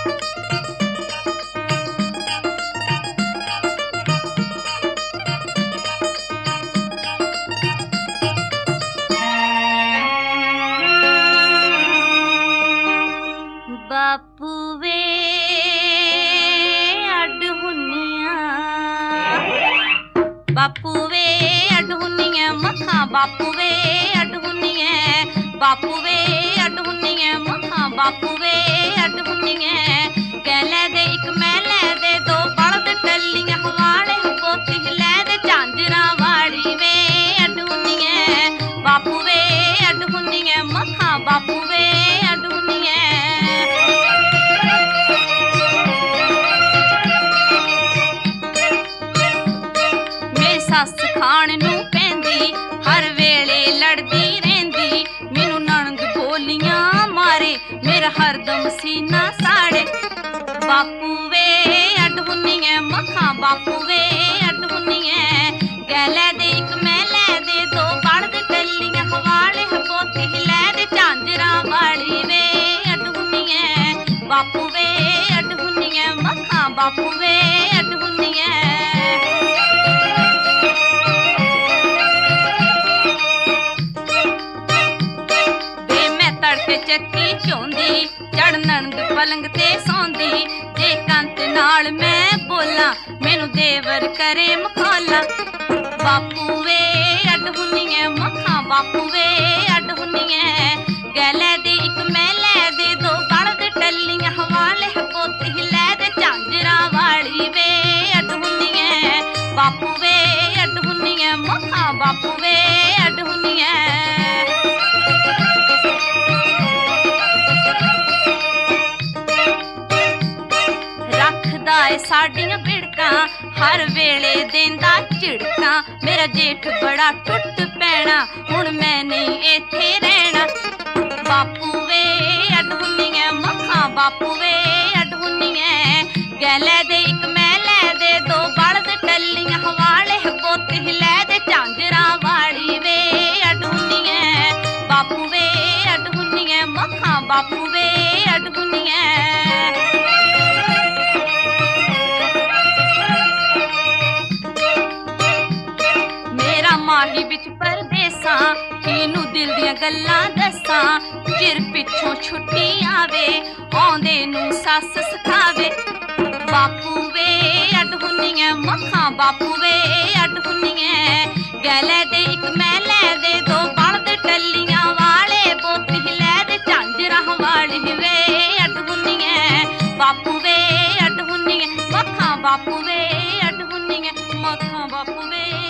बापू वे अड हुन्नियां, बापू वे अड हुन्नियां मखा बापू वे अड हुन्नियां, बापू वे अड हुन्नियां मखा बापू वे अड हुन्नियां। गैले दे इक मैले दे दो बलद टल्लियां हवाले पोती लै दे झांजरा वाली वे अड हुन्नियां, बापू वे अड हुन्नियां मखा बापू वे अड हुन्नियां। सस खाण नूं पैंदी हर वेले लड़दी रहिंदी, मैनू नणंद बोलियां मारे मेरा हरदम सीना साड़े। बापू वे अड हुन्नियां मखा बापू वे अड हुन्नियां। गैले दे इक मैले दे दो बलद टल्लियां हवाले पोती लै दे झांजरा वाली वे अड हुन्नियां, बापू वे अड हुन्नियां मखा बापू वे अड हुन्नियां। तड़के चक्की चौंदी चढ़ नणंद पलंग ते सौंदी, जे कंत नाल मैं बोला मैनू देवर करे मखौला। बापू वे अड हुन्नियां मखा बापू वे अड हुन्नियां। गैले दे इक मैले दे दो बलद टल्लियां हवाले पोती लै दे झांजरा वाली वे अड हुन्नियां, बापू वे अड हुन्नियां मखा बापू वे अड हुन्नियां। साडियां बिड़कां हर वेले देंदा झिड़कां, मेरा जेठ बड़ा टुट पैना हुण मैं नहीं इत्थे रहना। बापू वे अड हुन्नियां मखा बापू वे अड हुन्नियां। गैले दे इक मैले दे दो बलद टल्लियां हवाले पोती लै दे झांजरा वाली वे अड हुन्नियां, बापू वे अड हुन्नियां मखा बापू वे अड हुन्नियां। माही बिच परदेसां किनू दिल दियां गल्लां दसां, चिर पिछों छुट्टी आवे आउंदे नूं सस सखावे। बापू वे अड हुन्नियां मखा बापू वे अड हुन्नियां। गैले दे इक मैले दे दो बलद टल्लियां वाले पोती लै दे झांजरा वाली वे अड हुन्नियां, बापू वे अड हुन्नियां मखा बापू वे अड हुन्नियां मखा बापू वे।